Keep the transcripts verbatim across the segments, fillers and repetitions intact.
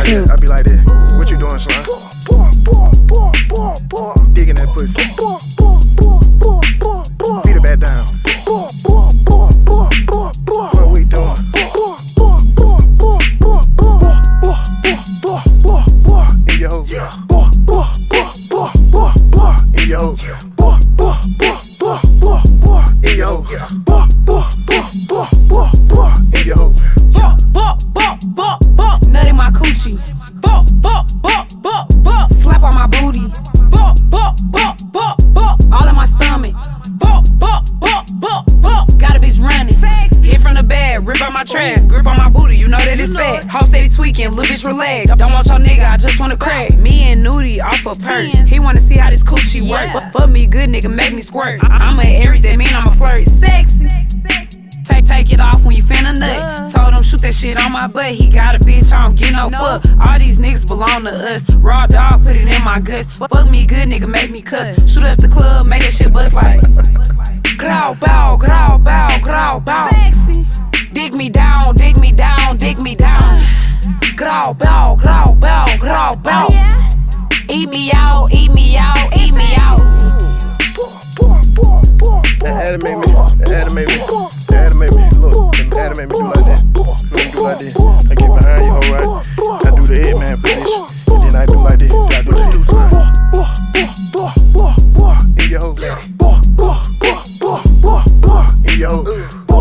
cook. I be like this. What you doing, son? Digging that pussy. Beat it back down. What we doing? In your hole. In your hole. In your hole. In your hole. Bop, bop, bop, bop, bop. Nut in my coochie. Bop, bop, bop, bop, bop. Slap on my booty. Bop, bop, bop, bop, bop. All in my stomach. Bop, bop, bop, bop, bop. Got a bitch running. Hit from the bed, rip out my trash. Grip on my booty, you know that it's fat. Hoe steady tweaking, little bitch relax. Don't want your nigga, I just wanna crack. Me and Nudie off a perk. He wanna see how this coochie work. But fuck me good, nigga, make me squirt. I'm a Aries, that mean I'm a flirt. Sexy. Take, take it off when you finna nut. Told him shoot that shit on my butt. He got a bitch, I don't get no fuck. All these niggas belong to us. Raw dog, put it in my guts. Fuck me good, nigga, make me cuss. Shoot up the club, make that shit bust like growl, bow, growl, bow, growl, bow. Sexy. Dig me down, dig me down, dig me down. Growl, bow, growl, bow, growl, bow. Eat me out, eat me out, eat me out. That animate me, that animate me, that animate me. Look, that animate me do like that. Let me do like this. I get behind you, hoe, right? I do the headman position, and then I do like this. I do the two times. In your hole. In your hole.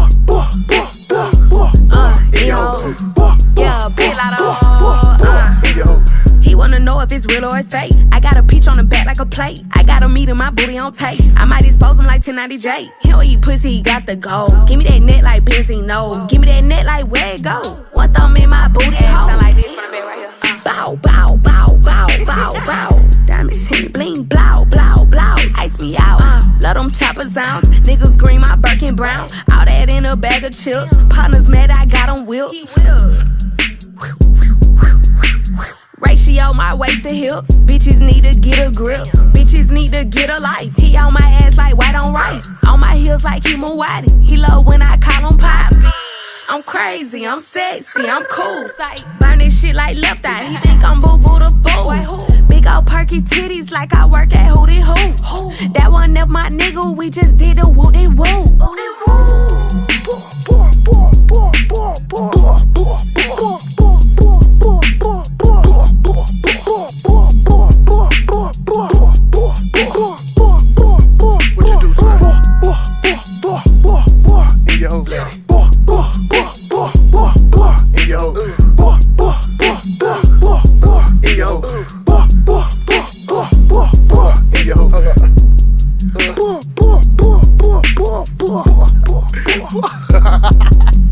In your hole. Yeah, big lot of In your hole. He wanna know if it's real or it's fake. I got a peach on the back like a plate. I got a meat in my booty on tape. I might expose him like ten ninety J. He don't eat pussy, he got to go. Give me that net like Benzino. Give me that net like where it go. One thumb in my booty hole. Sound like this from the bed right here. Uh. Bow, bow, bow, bow, bow, bow. Diamonds hit bling, blow, blow, blow. Ice me out. Uh. Love them chopper sounds. Niggas green, my Birkin brown. All that in a bag of chips. Partners mad, I got them whipped. Ratio my waist to hips. Bitches need to get a grip. Bitches need to get a life. He on my ass like white on rice. On my heels like he Muwadi. He love when I call him pop. I'm crazy, I'm sexy, I'm cool. Burn this shit like left eye. He think I'm boo boo the boo. Big old perky titties like I work at Hootie Hoo. That one never my nigga. We just did a woody woo. Ha ha ha.